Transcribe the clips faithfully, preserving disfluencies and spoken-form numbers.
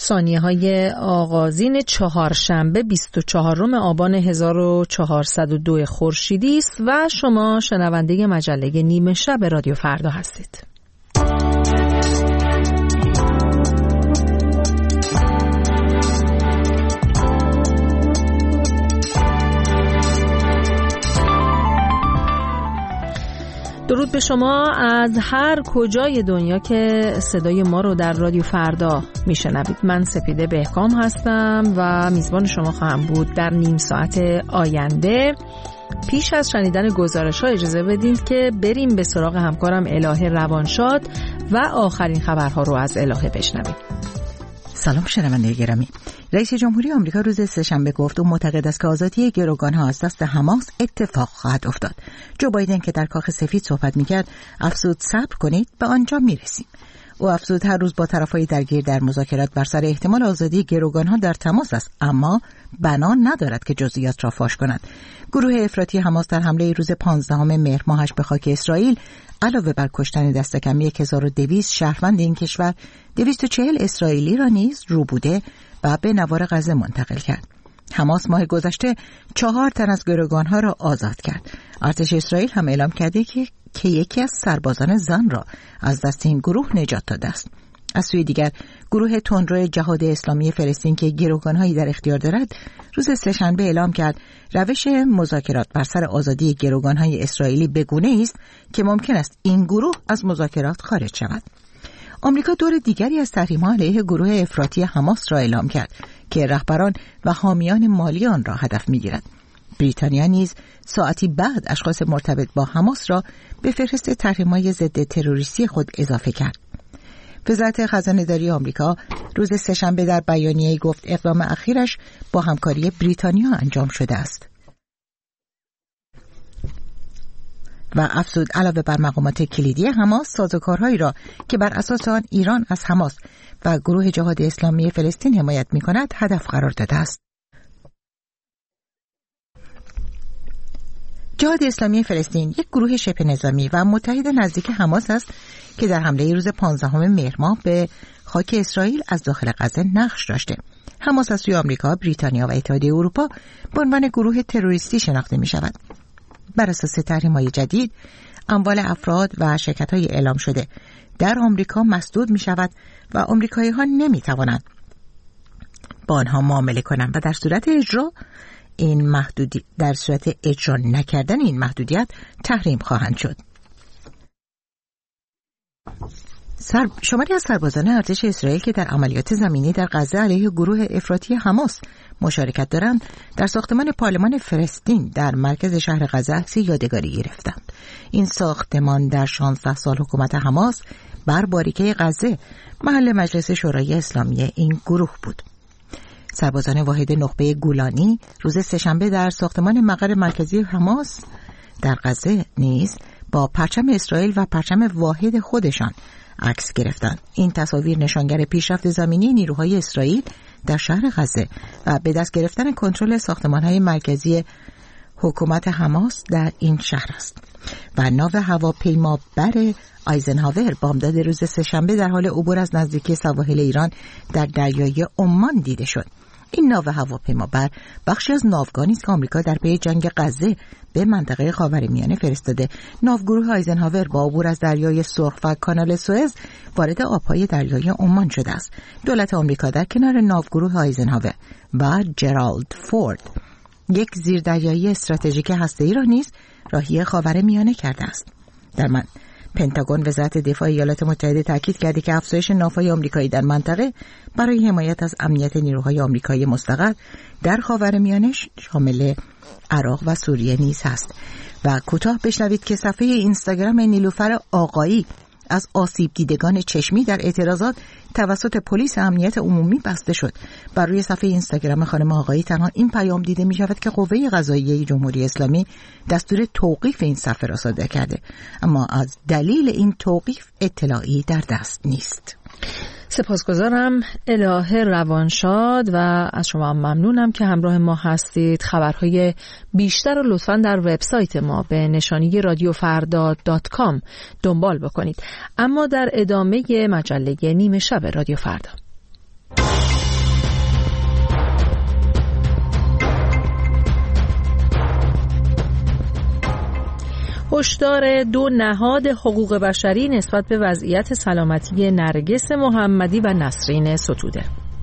ثانیه های آغازین چهارشنبه بیست و چهارم آبان هزار و چهارصد و دو خورشیدی است و شما شنونده مجله نیمه شب رادیو فردا هستید. درود به شما از هر کجای دنیا که صدای ما رو در رادیو فردا میشنوید. من سپیده بهکام هستم و میزبان شما خواهم بود در نیم ساعت آینده. پیش از شنیدن گزارش ها اجازه بدید که بریم به سراغ همکارم الهه روانشاد و آخرین خبرها رو از الهه بشنویم. سلام شنونده گرامی. رئیس جمهوری آمریکا روز سه‌شنبه گفت او معتقد است که آزادی گروگان‌ها از دست حماس اتفاق خواهد افتاد. جو بایدن که در کاخ سفید صحبت می‌کرد افزود صبر کنید به آنجا می‌رسیم. او افزود هر روز با طرف‌های درگیر در مذاکرات بر سر احتمال آزادی گروگان‌ها در تماس است، اما بنا ندارد که جزئیات را فاش کند. گروه افراطی حماس در حمله روز پانزدهم مهر ماهش به خاک اسرائیل علاوه بر کشتن دست کم هزار و دویست شهروند این کشور، دویست و چهل اسرائیلی را نیز روبوده و به نوار غزه منتقل کرد. حماس ماه گذشته چهار تن از گروگانها را آزاد کرد. ارتش اسرائیل هم اعلام کرده که که یکی از سربازان زن را از دست این گروه نجات داده است. از سوی دیگر گروه تندرو جهاد اسلامی فلسطین که گروگانهایی در اختیار دارد روز سه‌شنبه اعلام کرد روش مذاکرات بر سر آزادی گروگانهای اسرائیلی بگونه است که ممکن است این گروه از مذاکرات خارج شود. آمریکا دور دیگری از تحریم‌ها علیه گروه افراطی حماس را اعلام کرد که رهبران و حامیان مالی آن را هدف می‌گیرد. بریتانیا نیز ساعتی بعد اشخاص مرتبط با حماس را به فهرست تحریم‌های ضد تروریستی خود اضافه کرد. وزارت خزانه‌داری آمریکا روز سه‌شنبه در بیانیه‌ای گفت اقدام اخیرش با همکاری بریتانیا انجام شده است. و افزود علاوه بر مقامات کلیدی حماس، سازوکارهایی را که بر اساس آن ایران از حماس و گروه جهاد اسلامی فلسطین حمایت می‌کند هدف قرار داده است. جهاد اسلامی فلسطین یک گروه شبه نظامی و متحد نزدیک حماس است که در حمله روز پانزدهم مهر ماه به خاک اسرائیل از داخل غزه نقش داشته. حماس از سوی آمریکا، بریتانیا و اتحادیه اروپا به عنوان گروه تروریستی شناخته می شود. بر اساس تحریم‌های جدید، اموال افراد و شرکت‌های اعلام شده در آمریکا مسدود می شود و آمریکایی‌ها نمی توانند با آنها معامله کنند و در صورت اجرا این محدودی در صورت اجرا نکردن این محدودیت تحریم خواهند شد. سر... شماری از سربازان ارتش اسرائیل که در عملیات زمینی در غزه علیه گروه افراطی حماس مشارکت دارند در ساختمان پارلمان فلسطین در مرکز شهر غزه عکس یادگاری گرفتند. این ساختمان در شانزده سال حکومت حماس بر باریکه غزه محل مجلس شورای اسلامی این گروه بود. سربازان واحد نخبه گولانی روز سه‌شنبه در ساختمان مقر مرکزی حماس در غزه نیز با پرچم اسرائیل و پرچم واحد خودشان عکس گرفتند. این تصاویر نشانگر پیشرفت زمینی نیروهای اسرائیل در شهر غزه و به دست گرفتن کنترل ساختمان‌های مرکزی حکومت حماس در این شهر است. و ناو هواپیما بر آیزنهاور بامداد روز سه‌شنبه در حال عبور از نزدیکی سواحل ایران در دریای عمان دیده شد. این ناو هواپیمابر بخشی از ناوگانی است که آمریکا در پی جنگ غزه به منطقه خاورمیانه فرستاده. ناوگروه آیزنهاور با عبور از دریای سرخ و کانال سوئز وارد آبهای دریای عمان شده است. دولت آمریکا در کنار ناوگروه آیزنهاور و جرالد فورد یک زیردریایی استراتژیک هسته‌ای را نیز راهی خاورمیانه کرده است. در من پنتاگون وزارت دفاع ایالات متحده تاکید کرده که افزایش ناوهای آمریکایی در منطقه برای حمایت از امنیت نیروهای آمریکایی مستقر در خاورمیانه شامل عراق و سوریه نیز است. و کوتاه بشنوید که صفحه اینستاگرام نیلوفر آقایی از آسیب دیدگان چشمی در اعتراضات توسط پلیس امنیت عمومی بسته شد. بر روی صفحه اینستاگرام خانم آقایی تنها این پیام دیده می شود که قوه قضاییه جمهوری اسلامی دستور توقیف این صفحه را صادر کرده، اما از دلیل این توقیف اطلاعی در دست نیست. سپاسگزارم الهه روانشاد و از شما ممنونم که همراه ما هستید. خبرهای بیشتر رو لطفاً در وبسایت ما به نشانی رادیو فردا دات کام دنبال بکنید. اما در ادامه مجله نیمه شب رادیو فردا هشدار دو نهاد حقوق بشری نسبت به وضعیت سلامتی نرگس محمدی و نسرین ستوده.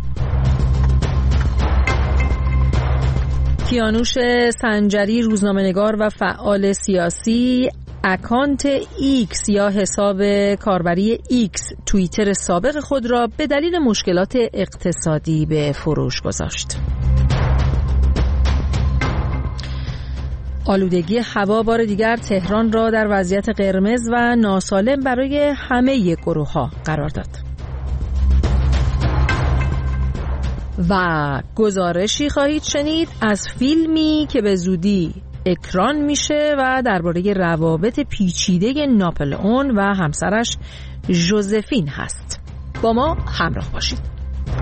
کیانوش سنجری روزنامه‌نگار و فعال سیاسی اکانت ایکس یا حساب کاربری ایکس توییتر سابق خود را به دلیل مشکلات اقتصادی به فروش گذاشت. آلودگی هوا بار دیگر تهران را در وضعیت قرمز و ناسالم برای همه گروه‌ها قرار داد. و گزارشی خواهید شنید از فیلمی که به زودی اکران میشه و درباره روابط پیچیده ناپلئون و همسرش ژوزفین هست. با ما همراه باشید.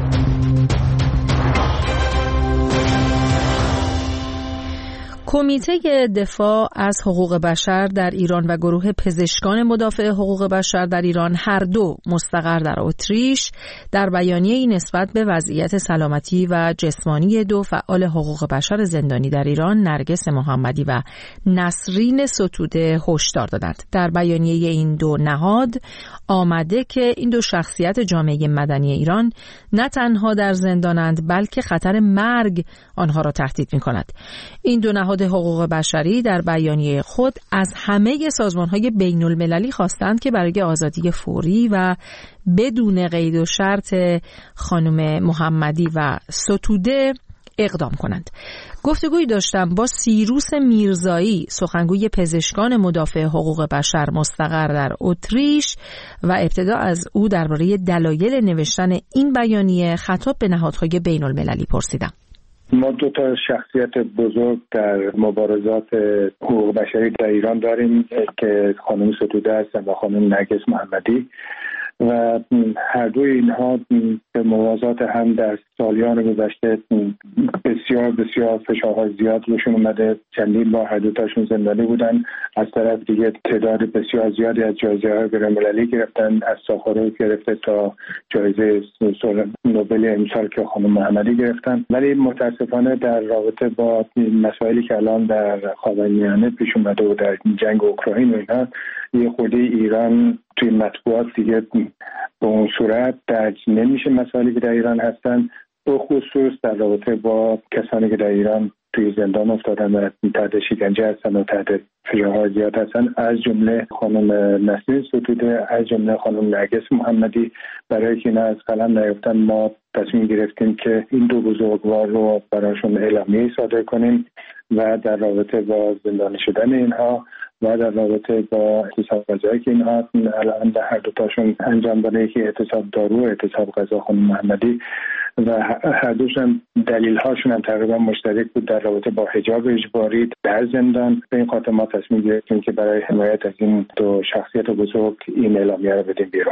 کمیته دفاع از حقوق بشر در ایران و گروه پزشکان مدافع حقوق بشر در ایران هر دو مستقر در اتریش در بیانیه‌ای نسبت به وضعیت سلامتی و جسمانی دو فعال حقوق بشر زندانی در ایران نرگس محمدی و نسرین ستوده هشدار دادند. در بیانیه این دو نهاد آمده که این دو شخصیت جامعه مدنی ایران نه تنها در زندانند بلکه خطر مرگ آنها را تهدید می‌کند. این دو نهاد حقوق بشری در بیانیه خود از همه سازمان‌های بین‌المللی خواستند که برای آزادی فوری و بدون قید و شرط خانم محمدی و ستوده اقدام کنند. گفتگویی داشتم با سیروس میرزایی، سخنگوی پزشکان مدافع حقوق بشر مستقر در اتریش، و ابتدا از او درباره دلایل نوشتن این بیانیه خطاب به نهادهای بین‌المللی پرسیدم. ما دو تا شخصیت بزرگ در مبارزات حقوق بشری در ایران داریم که خانم ستوده هستن و خانم نرگس محمدی و هر دوی اینها به موازات هم در سالیان گذشته بسیار بسیار فشارهای زیاد روشون اومده. چندین بار هر دوتاشون زندانی بودن. از طرف دیگه تعداد بسیار زیادی از جایزه‌های بین‌المللی گرفتن، از ساخاروف گرفته تا جایزه نوبل امسال که خانم محمدی گرفتن. ولی متاسفانه در رابطه با مسائلی که الان در خاورمیانه پیش اومده و در جنگ اوکراین و اینا، یه خورده ایران توی مطبوعات دیگه به اون صورت درج نمیشه مسائلی که در ایران هستن، به خصوص در رابطه با کسانی که در ایران توی زندان افتادن و تحت شکنجه هستن و تحت فشارهای زیاد هستن، از جمله خانم نسرین ستوده، از جمله خانم نرگس محمدی. برای که اینا از قلم نیفتن ما تصمیم گرفتیم که این دو بزرگوار رو براشون اعلامیه صادر کنیم و در رابطه با زندانی شدن اینها و در رابطه با اعتصاب غذایی که اینها الان در هر دوتاشون انجام داده، که اعتصاب دارو، اعتصاب غذا خانم محمدی، و هر دوشون دلیل هاشون هم تقریبا مشترک بود در رابطه با حجاب اجباری در زندان. به این خاطر ما تصمیم گرفتیم که برای حمایت از این دو شخصیت بزرگ این اعلامیه رو بدیم بیرون.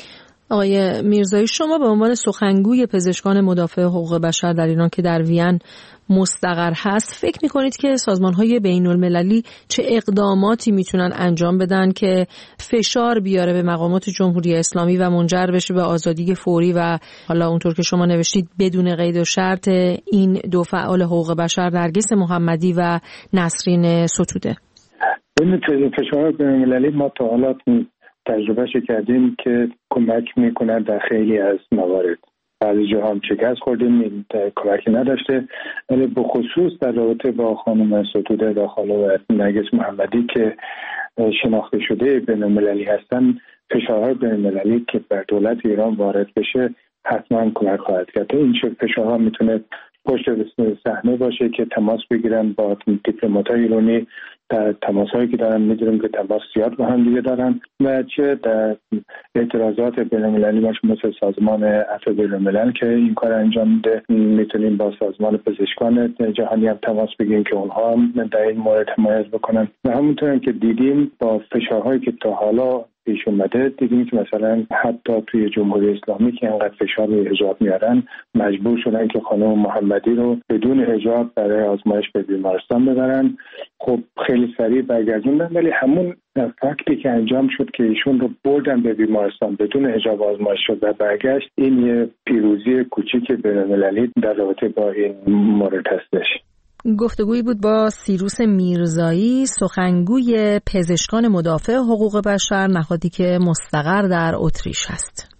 آقای میرزایی، شما به عنوان سخنگوی پزشکان مدافع حقوق بشر در ایران که در وین مستقر هست، فکر می‌کنید که سازمان‌های بین‌المللی چه اقداماتی میتونن انجام بدن که فشار بیاره به مقامات جمهوری اسلامی و منجر بشه به آزادی فوری و حالا اونطور که شما نوشتید بدون قید و شرط این دو فعال حقوق بشر نرگس محمدی و نسرین ستوده؟ این فشار بین‌المللی ما تا حالا تجربهش کردیم که کمک میکنن در خیلی از موارد. بعضی جاها هم شکست خوردیم، کمکی نداشته، ولی به خصوص در رابطه با خانم ستوده و خانم نرگس محمدی که شناخته شده بین‌المللی هستن، فشارهای بین‌المللی که بر دولت ایران وارد بشه حتما کمک خواهد کرد. این فشارها میتونه پشت صحنه باشه که تماس بگیرن با دیپلمات‌های ایرانی، در تماس‌هایی که دارن می‌دونیم که تماس زیاد با هم دیگه دارن، و چه در اعتراضات بین‌المللی باشه مثل سازمان عفو بین‌الملل که این کار انجام میده. میتونیم با سازمان پزشکان جهانی هم تماس بگیریم که اونها هم در این مورد حمایت بکنن، و همونطور که دیدیم با فشارهایی که تا حالا پیش اومده، دیدیم که مثلا حتی توی جمهوری اسلامی که انقدر فشار روی حجاب میارن، مجبور شدن که خانم محمدی رو بدون حجاب برای آزمایش به بیمارستان ببرن. خب خیلی سریع برگردوندن، ولی همون فکتی که انجام شد که ایشون رو بردن به بیمارستان بدون حجاب آزمایش شد و برگشت، این یه پیروزی کوچیک بین‌المللی در رابطه با این مورد هستش. گفتگویی بود با سیروس میرزایی، سخنگوی پزشکان مدافع حقوق بشر، نهادی که مستقر در اتریش هست.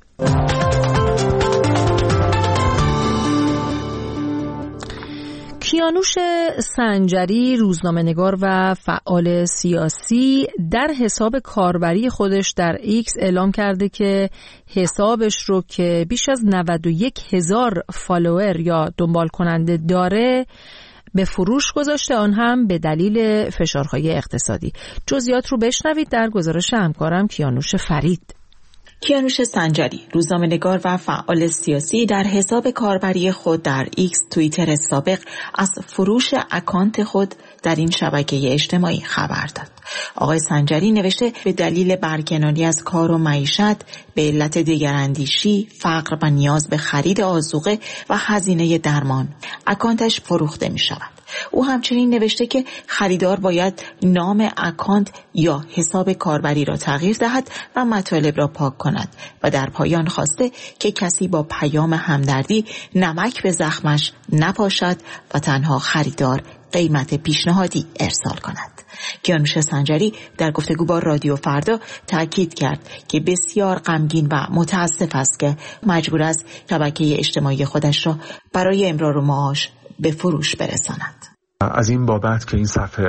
کیانوش سنجری، روزنامه‌نگار و فعال سیاسی، در حساب کاربری خودش در ایکس اعلام کرده که حسابش رو که بیش از نود و یک هزار فالوور یا دنبال کننده داره به فروش گذاشته، آن هم به دلیل فشارهای اقتصادی. جزئیات رو بشنوید در گزارش همکارم کیانوش فرید. کیانوش سنجری، روزنامه‌نگار و فعال سیاسی، در حساب کاربری خود در ایکس توییتر سابق از فروش اکانت خود در این شبکه اجتماعی خبر داد. آقای سنجری نوشته به دلیل برکناری از کار و معیشت، به علت دگراندیشی، فقر و نیاز به خرید آذوقه و هزینه درمان اکانتش فروخته می شود. او همچنین نوشته که خریدار باید نام اکانت یا حساب کاربری را تغییر دهد و مطالب را پاک کند و در پایان خواسته که کسی با پیام همدردی نمک به زخمش نپاشد و تنها خریدار قیمت پیشنهادی ارسال کند. کیانوش سنجری در گفتگو با رادیو فردا تاکید کرد که بسیار غمگین و متاسف است که مجبور است شبکه اجتماعی خودش را برای امرار معاش به فروش برساند. از این بابت که این صفحه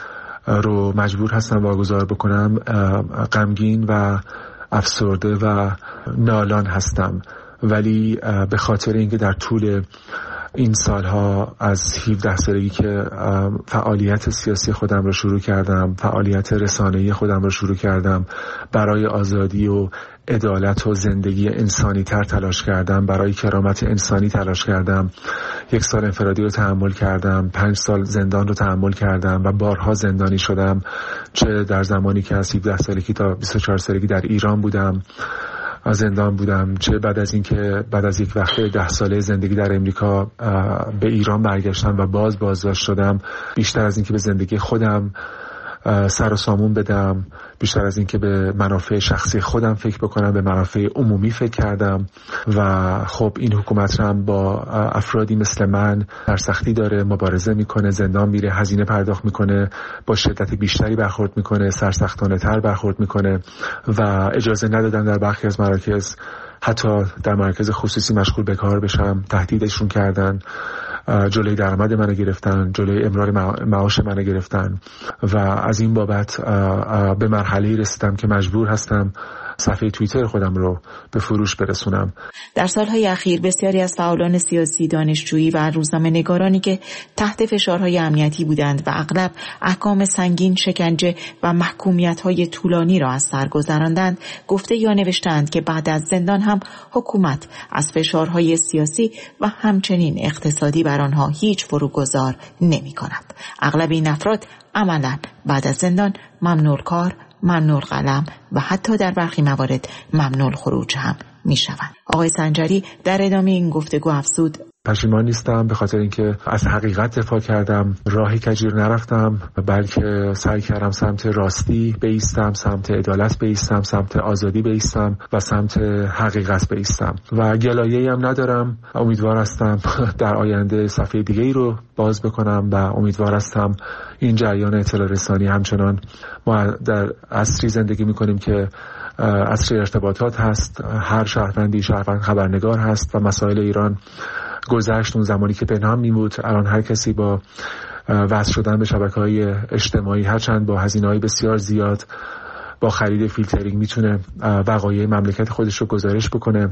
رو مجبور هستم واگذار بکنم غمگین و افسرده و نالان هستم، ولی به خاطر اینکه در طول این سالها از هفده سالگی که فعالیت سیاسی خودم رو شروع کردم، فعالیت رسانه‌ای خودم رو شروع کردم، برای آزادی و عدالت و زندگی انسانی تر تلاش کردم، برای کرامت انسانی تلاش کردم، یک سال انفرادی رو تحمل کردم، پنج سال زندان رو تحمل کردم و بارها زندانی شدم، چه در زمانی که از هفده سالگی تا بیست و چهار سالگی در ایران بودم از زندان بودم، چه بعد از اینکه بعد از یک وقته ده ساله زندگی در امریکا به ایران برگشتم و باز بازداشت شدم. بیشتر از اینکه به زندگی خودم سر و سامون بدم، بیشتر از اینکه به منافع شخصی خودم فکر بکنم، به منافع عمومی فکر کردم و خب این حکومت هم با افرادی مثل من در سختی داره مبارزه میکنه، زندان میره، هزینه پرداخت میکنه، با شدت بیشتری برخورد میکنه، سرسختانه تر برخورد میکنه و اجازه ندادن در برخی از مراکز، حتی در مرکز خصوصی مشغول به کار بشم، تهدیدشون کردن، جلوی درآمد منو گرفتن، جلوی امرار معاش منو گرفتن و از این بابت به مرحله‌ای رسیدم که مجبور هستم صفحه توییتر خودم رو به فروش برسونم. در سالهای اخیر بسیاری از فعالان سیاسی، دانشجویی و روزنامه‌نگارانی که تحت فشارهای امنیتی بودند و اغلب احکام سنگین، شکنجه و محکومیت‌های طولانی را از سر گذراندند، گفته یا نوشتند که بعد از زندان هم حکومت از فشارهای سیاسی و همچنین اقتصادی بر آنها هیچ فروگذار نمی‌کند. اغلب این افراد عملاً بعد از زندان ممنوع کار، ممنوع قلم و حتی در برخی موارد ممنوع خروج هم می شوند. آقای سنجری در ادامه این گفتگو افزود: پشیمان نیستم به خاطر اینکه از حقیقت دفاع کردم، راهی کجیر نرفتم، بلکه سعی کردم سمت راستی بایستم، سمت عدالت بایستم، سمت آزادی بایستم و سمت حقیقت بایستم و گلایه‌ای هم ندارم. امیدوار هستم در آینده صفحه دیگه‌ای رو باز بکنم و امیدوار هستم این جریان اطلاع رسانی، همچنان ما در عصری زندگی می‌کنیم که عصر ارتباطات هست، هر شهروندی شهروند خبرنگار هست و مسائل ایران گذشت اون زمانی که پنهان میمود، الان هر کسی با وصل شدن به شبکه‌های اجتماعی، هرچند با هزینه‌های بسیار زیاد، با خرید فیلترینگ میتونه وقایع مملکت خودش رو گزارش بکنه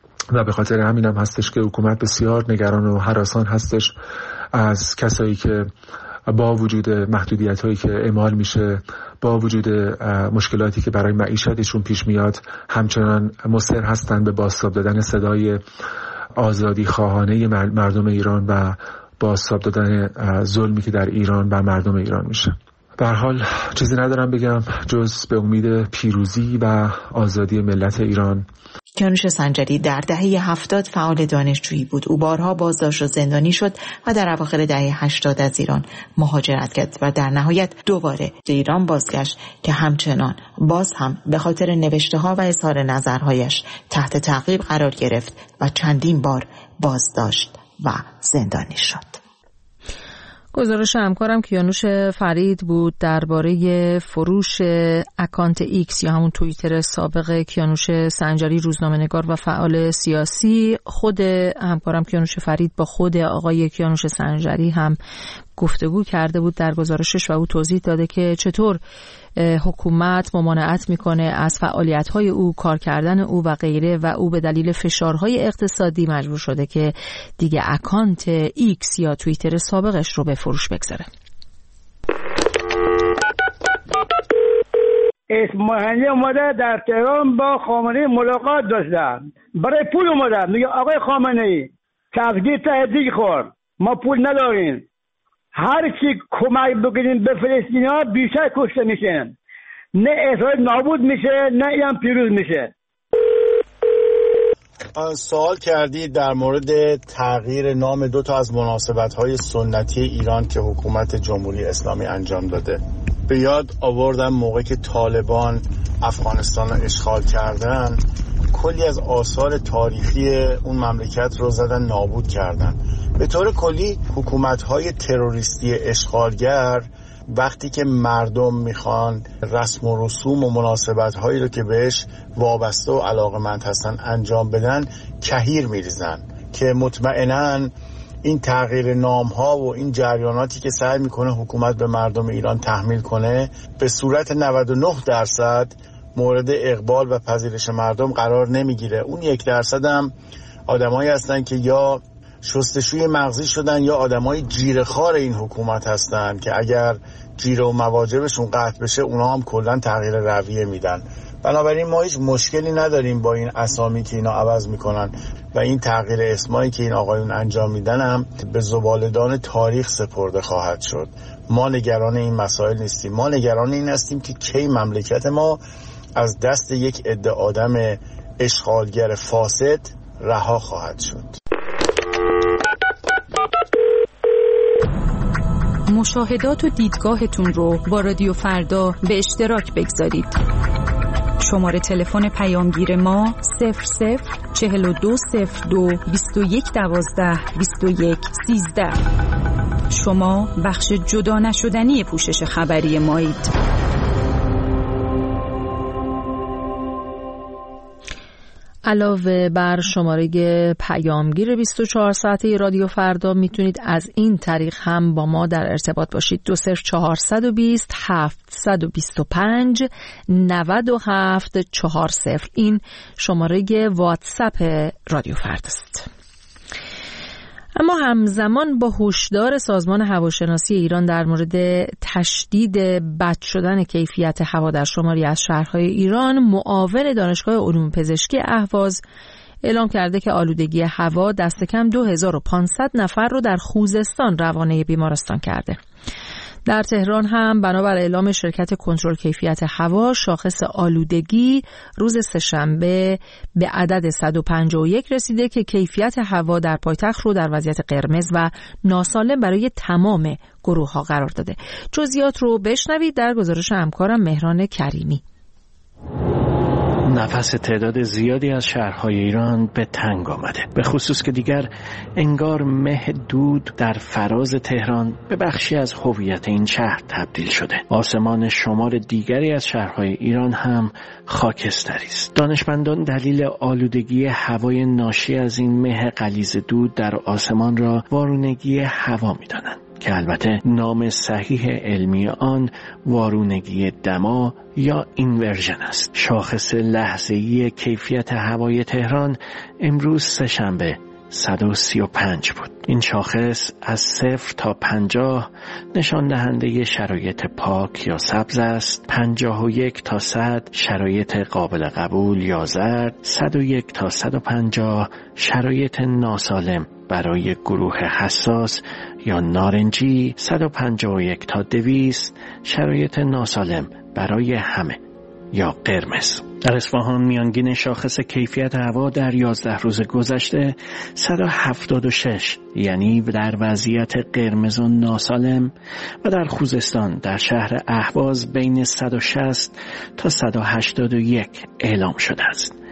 و به خاطر همین هم هستش که حکومت بسیار نگران و هراسان هستش از کسایی که با وجود محدودیت‌هایی که اعمال میشه، با وجود مشکلاتی که برای معیشتشون پیش میاد، همچنان مصر هستن به بازتاب دادن صدای آزادی خواهانه مردم ایران و بازتاب دادن ظلمی که در ایران بر مردم ایران میشه. به هر حال چیزی ندارم بگم جز به امید پیروزی و آزادی ملت ایران. کیانوش سنجری در دهه هفتاد فعال دانشجویی بود. او بارها بازداشت و زندانی شد و در اواخر دهه هشتاد از ایران مهاجرت کرد و در نهایت دوباره به ایران بازگشت که همچنان باز هم به خاطر نوشته‌ها و اظهار نظرهایش تحت تعقیب قرار گرفت و چندین بار بازداشت و زندانی شد. گزارش همکارم کیانوش فرید بود درباره فروش اکانت ایکس یا همون توییتر سابق کیانوش سنجری، روزنامه‌نگار و فعال سیاسی. خود همکارم کیانوش فرید با خود آقای کیانوش سنجری هم گفتگو کرده بود در گزارشش و او توضیح داده که چطور حکومت ممانعت میکنه از فعالیت‌های او، کار کردن او و غیره و او به دلیل فشارهای اقتصادی مجبور شده که دیگه اکانت ایکس یا توییتر سابقش رو به فروش بگذاره. اسماعیلی اومده در تهران با خامنه‌ای ملاقات داشتن، برای پول اومده، میگه آقای خامنه‌ای کفگیر ته دیگ خور، ما پول نداریم، هر چی کمک بکنیم به فلسطینی‌ها بیشتر کشته میشن، نه اسرائیل نابود میشه نه ایران پیروز میشه. سوال کردید در مورد تغییر نام دو تا از مناسبت‌های سنتی ایران که حکومت جمهوری اسلامی انجام داده. به یاد آوردم موقعی که طالبان افغانستان رو اشغال کردن، کلی از آثار تاریخی اون مملکت رو زدن نابود کردن. به طور کلی حکومت‌های تروریستی اشغالگر وقتی که مردم میخوان رسم و رسوم و مناسبت‌هایی رو که بهش وابسته و علاقه‌مند هستن انجام بدن کهیر میریزن که مطمئناً این تغییر نام‌ها و این جریاناتی که سعی میکنه حکومت به مردم ایران تحمیل کنه به صورت نود و نه درصد مورد اقبال و پذیرش مردم قرار نمیگیره. اون یک درصد هم آدمایی هستن که یا شستشوی مغزی شدن یا آدمای جیره‌خوار این حکومت هستن که اگر جیره و مواجبشون قطع بشه اونا هم کلا تغییر رویه میدن. بنابراین ما هیچ مشکلی نداریم با این اسامی که اینا عوض میکنن و این تغییر اسمایی که این آقایون انجام میدن هم به زباله‌دان تاریخ سپرده خواهد شد. ما نگران این مسائل نیستیم، ما نگران این هستیم که کی مملکت ما از دست یک عده آدم اشغالگر فاسد رها خواهد شد. مشاهدات و دیدگاهتون رو با رادیو فردا به اشتراک بگذارید. شماره تلفن پیامگیر ما صفر صفر چهل و دو صفر دو بیست و یک دوازده بیست و یک سیزده. شما بخش جدا نشدنی پوشش خبری مایید. علاوه بر شماره پیامگیر بیست و چهار ساعته رادیو فردا میتونید از این طریق هم با ما در ارتباط باشید. دو صفر چهارصد و بیست هفتصد و بیست و پنج نود و هفت چهار صفر این شماره واتساپ رادیو فردا است. اما همزمان با هشدار سازمان هواشناسی ایران در مورد تشدید بد شدن کیفیت هوا در شماری از شهرهای ایران، معاون دانشگاه علوم پزشکی اهواز اعلام کرده که آلودگی هوا دست کم دو هزار و پانصد نفر رو در خوزستان روانه بیمارستان کرده. در تهران هم بنابر اعلام شرکت کنترل کیفیت هوا، شاخص آلودگی روز سه‌شنبه به عدد صد و پنجاه و یک رسیده که کیفیت هوا در پایتخت رو در وضعیت قرمز و ناسالم برای تمام گروه ها قرار داده. جزئیات رو بشنوید در گزارش همکارم مهران کریمی. نفس تعداد زیادی از شهرهای ایران به تنگ آمده، به خصوص که دیگر انگار مه دود در فراز تهران به بخشی از هویت این شهر تبدیل شده. آسمان شمار دیگری از شهرهای ایران هم خاکستری است. دانشمندان دلیل آلودگی هوای ناشی از این مه غلیظ دود در آسمان را وارونگی هوا می‌دانند که البته نام صحیح علمی آن وارونگی دما یا اینورژن است. شاخص لحظه‌ای کیفیت هوای تهران امروز سه‌شنبه صد و سی و پنج بود. این شاخص از صفر تا پنجاه نشان دهنده شرایط پاک یا سبز است، پنجاه و یک تا صد شرایط قابل قبول یا زرد، صد و یک تا صد و پنجاه شرایط ناسالم برای گروه حساس یا نارنجی، صد و پنجاه و یک تا دویست شرایط ناسالم برای همه یا قرمز. در اصفهان میانگین شاخص کیفیت هوا در یازده روز گذشته صد و هفتاد و شش یعنی در وضعیت قرمز و ناسالم و در خوزستان در شهر اهواز بین صد و شصت تا صد و هشتاد و یک اعلام شده است.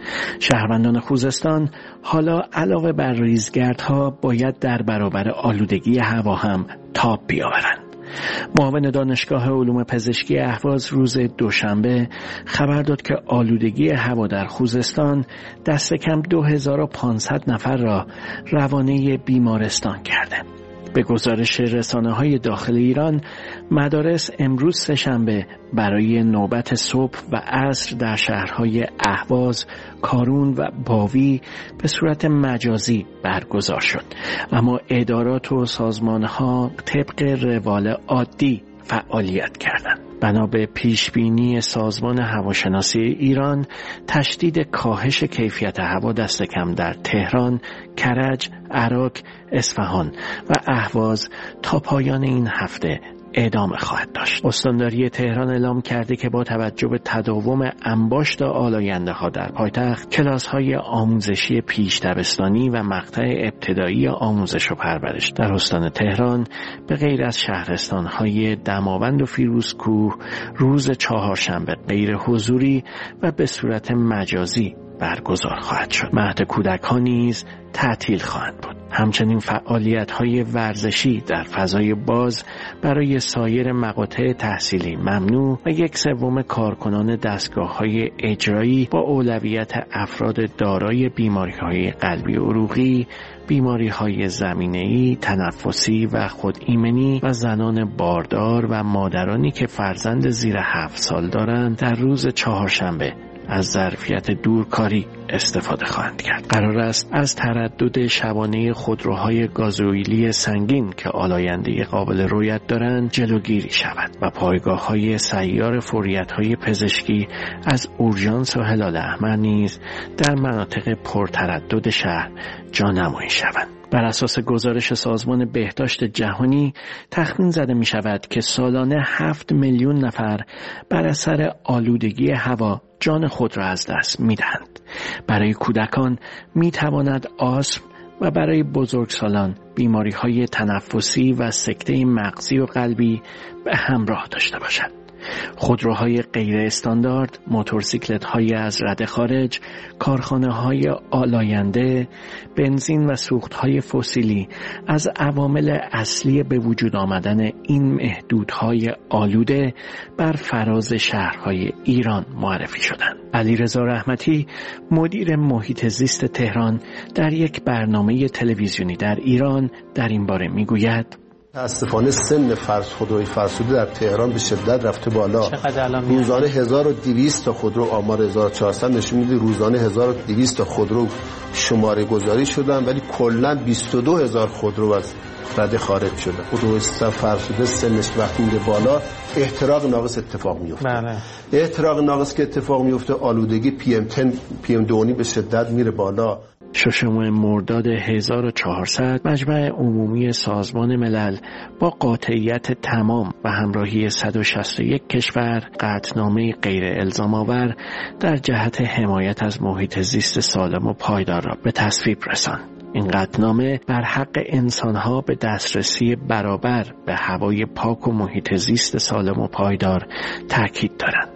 شهروندان خوزستان حالا علاوه بر ریزگردها باید در برابر آلودگی هوا هم تاب بیاورند. معاون دانشگاه علوم پزشکی اهواز روز دوشنبه خبر داد که آلودگی هوا در خوزستان دست کم دو هزار و پانصد نفر را روانه بیمارستان کرده. به گزارش رسانه‌های داخل ایران، مدارس امروز سه‌شنبه برای نوبت صبح و عصر در شهرهای اهواز، کارون و باوی به صورت مجازی برگزار شد، اما ادارات و سازمان‌ها طبق روال عادی فعالیت کردند. بنا به پیشبینی سازمان هواشناسی ایران، تشدید کاهش کیفیت هوا دست کم در تهران، کرج، عراق، اصفهان و اهواز تا پایان این هفته ادامه خواهد داشت. استانداری تهران اعلام کرده که با توجه به تداوم انباشت آلاینده ها در پایتخت، کلاس های آموزشی پیش دبستانی و مقطع ابتدایی آموزش و پرورش در استان تهران به غیر از شهرستان های دماوند و فیروزکوه روز چهارشنبه غیر حضوری و به صورت مجازی برگزار خواهد شد. مهد کودکان نیز تعطیل خواهند بود. همچنین فعالیت‌های ورزشی در فضای باز برای سایر مقاطع تحصیلی ممنوع و یک سوم کارکنان دستگاه‌های اجرایی با اولویت افراد دارای بیماری‌های قلبی و عروقی، بیماری‌های زمینه‌ای، تنفسی و خودایمنی و زنان باردار و مادرانی که فرزند زیر هفت سال دارند در روز چهارشنبه از ظرفیت دورکاری استفاده خواهند کرد. قرار است از تردد شبانه خودروهای گازوئیلی سنگین که آلاینده قابل رویت دارند جلوگیری شود و پایگاه‌های سیار فوریت‌های پزشکی از اورژانس و هلال احمر نیز در مناطق پرتردد شهر جانمایی شوند. بر اساس گزارش سازمان بهداشت جهانی تخمین زده می شود که سالانه هفت میلیون نفر بر اثر آلودگی هوا جان خود را از دست می دهند. برای کودکان می تواند آسم و برای بزرگسالان بیماری های تنفسی و سکته مغزی و قلبی به همراه داشته باشد. خودروهای غیر استاندارد، موتورسیکلت های از رده خارج، کارخانه های آلاینده، بنزین و سوخت های فسیلی از عوامل اصلی به وجود آمدن این محدودهای آلوده بر فراز شهرهای ایران معرفی شدند. علیرضا رحمتی، مدیر محیط زیست تهران، در یک برنامه تلویزیونی در ایران در این باره میگوید: متاسفانه سن فرض خودروی فرسوده در تهران به شدت رفته بالا. روزانه هزار و دویست تا خودرو، آمار هزار و چهارصد نشون میده روزانه هزار و دویست تا خودرو شماره گذاری شدن، ولی کلا بیست و دو هزار خودرو از رده خارج شده. خودروی فرسوده سنش وقتی میره بالا احتراق ناقص اتفاق میفته. بله. احتراق ناقص که اتفاق میفته، آلودگی پی ام ده پی ام دو به شدت میره بالا. ششم مرداد هزار و چهارصد مجمع عمومی سازمان ملل با قاطعیت تمام و همراهی صد و شصت و یک کشور قطعنامه غیر الزام آور در جهت حمایت از محیط زیست سالم و پایدار را به تصویب رساند. این قطعنامه بر حق انسانها به دسترسی برابر به هوای پاک و محیط زیست سالم و پایدار تاکید دارد.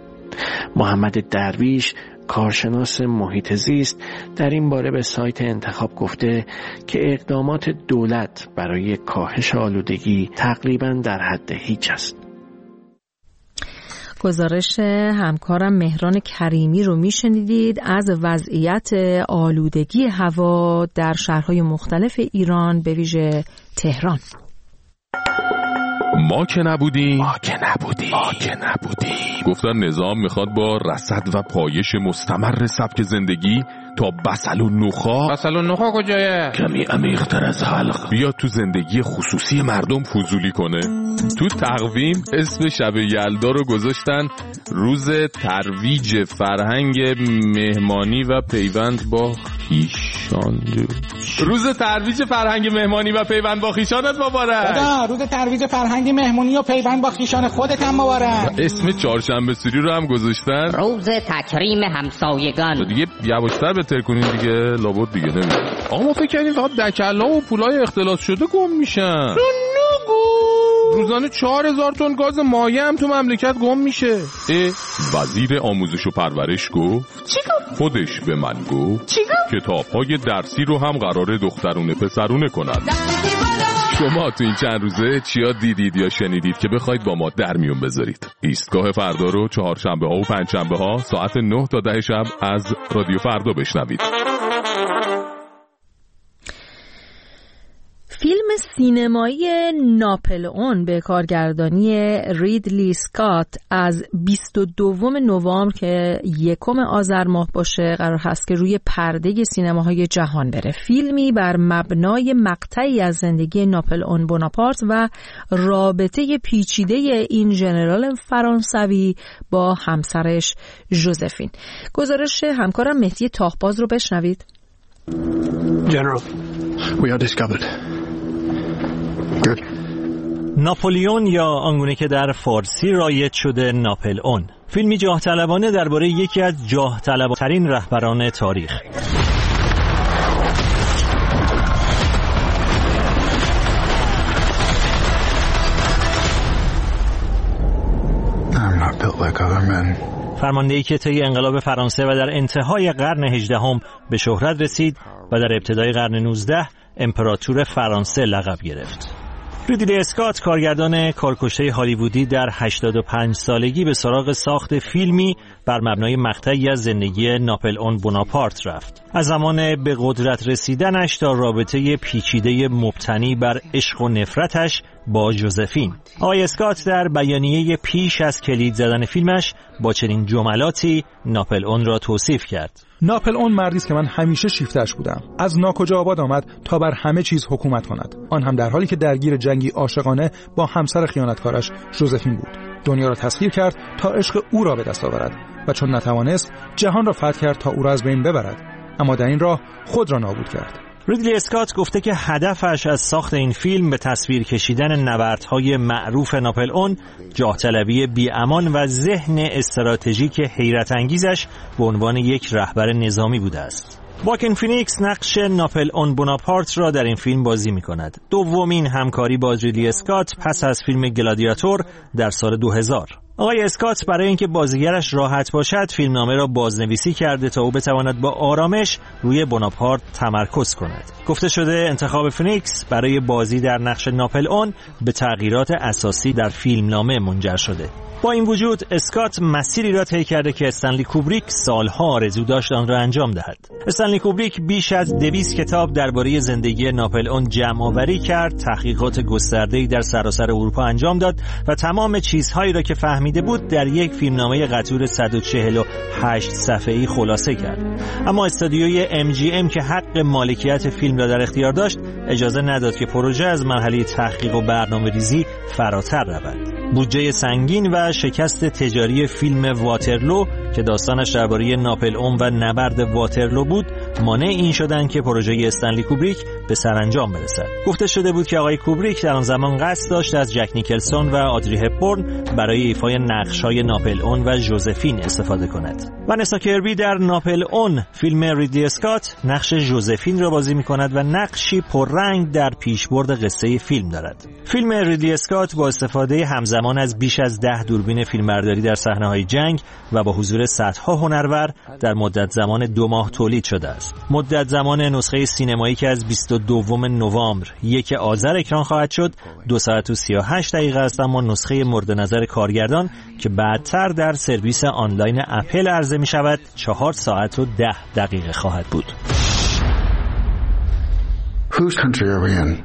محمد درویش، کارشناس محیط زیست، در این باره به سایت انتخاب گفته که اقدامات دولت برای کاهش آلودگی تقریباً در حد هیچ است. گزارش همکارم مهران کریمی رو میشنیدید از وضعیت آلودگی هوا در شهرهای مختلف ایران، به ویژه تهران. ما که نبودیم ما که نبودیم ما که نبودیم گفتن نظام میخواد با رصد و پایش مستمر سبک زندگی تا بسل و نخا. بسل و نخا کجایه؟ کمی عمیق‌تر از حلق بیاد تو زندگی خصوصی مردم فضولی کنه. تو تقویم اسم شب یلدا رو گذاشتن روز ترویج فرهنگ مهمانی و پیوند با خیشان. روز ترویج فرهنگ مهمانی و پیوند با خیشانت مبارک. خدا روز ترویج فرهنگ مهمانی و پیوند با خیشان خودت هم مبارک. اسم چهارشنبه سوری رو هم گذاشتن روز تکریم همسایگان. دیگه یواشتر بهتر کنین دیگه، لابد دیگه نمیدونم. آقا ما فکر کردیم فقط دکلا و پولای اختلاس شده گم میشن. روزانه چهار هزار تن گاز مایع هم تو مملکت گم میشه. اه وزیر آموزش و پرورش گفت. چی گفت خودش به من گفت کتاب‌های درسی رو هم قراره دخترونه پسرونه کنن. شما تو این چند روزه چیا دیدید یا شنیدید که بخواید با ما در میون بذارید؟ ایستگاه فردا رو چهارشنبه ها و پنجشنبه ها ساعت نه تا ده شب از رادیو فردا بشنوید. فیلم سینمایی ناپلئون به کارگردانی ریدلی اسکات از بیست و دوم نوامبر که یکم آذر ماه باشه قرار هست که روی پرده سینماهای جهان بره. فیلمی بر مبنای مقطعی از زندگی ناپلئون بوناپارت و رابطه پیچیده این ژنرال فرانسوی با همسرش ژوزفین. گزارش همکارم مهدی تاهباز رو بشنوید. General, we are discovered. Good. ناپلیون یا آنگونه که در فارسی رایج شده ناپلئون، فیلمی جاه طلبانه درباره یکی از جاه طلب‌ترین رهبران تاریخ. I'm not built like other men. فرماندهی که طی انقلاب فرانسه و در انتهای قرن هجدهم به شهرت رسید و در ابتدای قرن نوزدهم امپراتور فرانسه لقب گرفت. ریدلی اسکات کارگردان کارکشته هالیوودی در هشتاد و پنج سالگی به سراغ ساخت فیلمی بر مبنای مقطعی از زندگی ناپلئون بوناپارت رفت. از زمان به قدرت رسیدنش تا رابطه پیچیده مبتنی بر عشق و نفرتش با ژوزفین. آقای اسکات در بیانیه پیش از کلید زدن فیلمش با چنین جملاتی ناپلئون را توصیف کرد: ناپلئون مردی است که من همیشه شیفته‌اش بودم. از ناکجا آباد آمد تا بر همه چیز حکومت کند، آن هم در حالی که درگیر جنگی عاشقانه با همسر خیانتکارش ژوزفین بود. دنیا را تسخیر کرد تا عشق او را به دست آورد و چون نتوانست جهان را فتح کرد تا او را از بین ببرد، اما در این راه خود را نابود کرد. ریدلی اسکات گفته که هدفش از ساخت این فیلم به تصویر کشیدن نبردهای معروف ناپلئون، جاه طلبی بی‌امان و ذهن استراتژیک حیرت انگیزش به عنوان یک رهبر نظامی بوده است. واکین فینیکس نقش ناپلئون بوناپارت را در این فیلم بازی می کند. دومین همکاری با ریدلی اسکات پس از فیلم گلادیاتور در سال دو هزار. آقای اسکات برای اینکه بازیگرش راحت باشد فیلمنامه را بازنویسی کرده تا او بتواند با آرامش روی بوناپارت تمرکز کند. گفته شده انتخاب فینیکس برای بازی در نقش ناپلئون به تغییرات اساسی در فیلمنامه منجر شده. با این وجود اسکات مسیری را طی کرده که استنلی کوبریک سالها آرزو داشت آن را انجام دهد. استنلی کوبریک بیش از دویست کتاب درباره زندگی ناپلئون جمع‌آوری کرد، تحقیقات گسترده‌ای در سراسر اروپا انجام داد و تمام چیزهایی را که فهمیده بود در یک فیلمنامه قطور صد و چهل و هشت صفحه‌ای خلاصه کرد. اما استودیوی ام جی ام که حق مالکیت فیلم را در اختیار داشت، اجازه نداد که پروژه از مرحله تحقیق و برنامه‌ریزی فراتر رود. بودجه سنگین و شکست تجاری فیلم واترلو که داستانش درباره ناپلئون و نبرد واترلو بود مانع این شدن که پروژه استنلی کوبریک به سرانجام برسد. گفته شده بود که آقای کوبریک در آن زمان قصد داشت از جک نیکلسون و آدری هپبورن برای ایفای نقش‌های ناپلئون و ژوزفین استفاده کند. ونسا کربی در ناپلئون فیلم ریدلی اسکات نقش ژوزفین را بازی می‌کند و نقشی پررنگ در پیشبرد قصه فیلم دارد. فیلم ریدلی اسکات با استفاده همزمان از بیش از ده دوربین فیلمبرداری در صحنه‌های جنگ و با حضور صدها هنرور در مدت زمان دو ماه تولید شده است. مدت زمان نسخه سینمایی که از بیست و دوم نوامبر یک آذر اکران خواهد شد دو ساعت و سی و هشت دقیقه است، اما نسخه مورد نظر کارگردان که بعدتر در سرویس آنلاین اپل عرضه می شود چهار ساعت و ده دقیقه خواهد بود. Whose country are we in?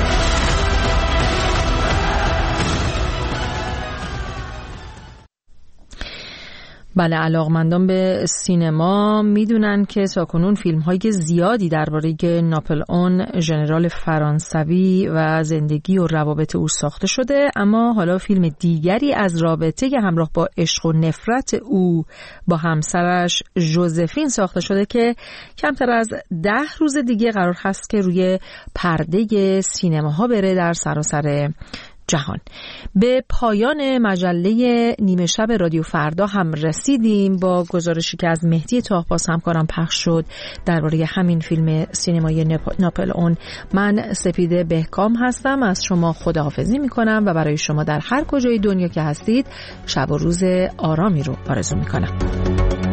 بله، علاقمندان به سینما میدونن که تاکنون فیلم های زیادی درباره ناپلئون ژنرال فرانسوی و زندگی و روابط او ساخته شده، اما حالا فیلم دیگری از رابطه همراه با عشق و نفرت او با همسرش ژوزفین ساخته شده که کمتر از ده روز دیگه قرار هست که روی پرده سینماها بره در سراسر جهان. به پایان مجله نیمه شب رادیو فردا هم رسیدیم با گزارشی که از مهدی تاهباز همکارم پخش شد درباره همین فیلم سینمایی ناپلئون. من سپیده بهکام هستم، از شما خداحافظی میکنم و برای شما در هر کجای دنیا که هستید شب و روز آرامی رو آرزو میکنم.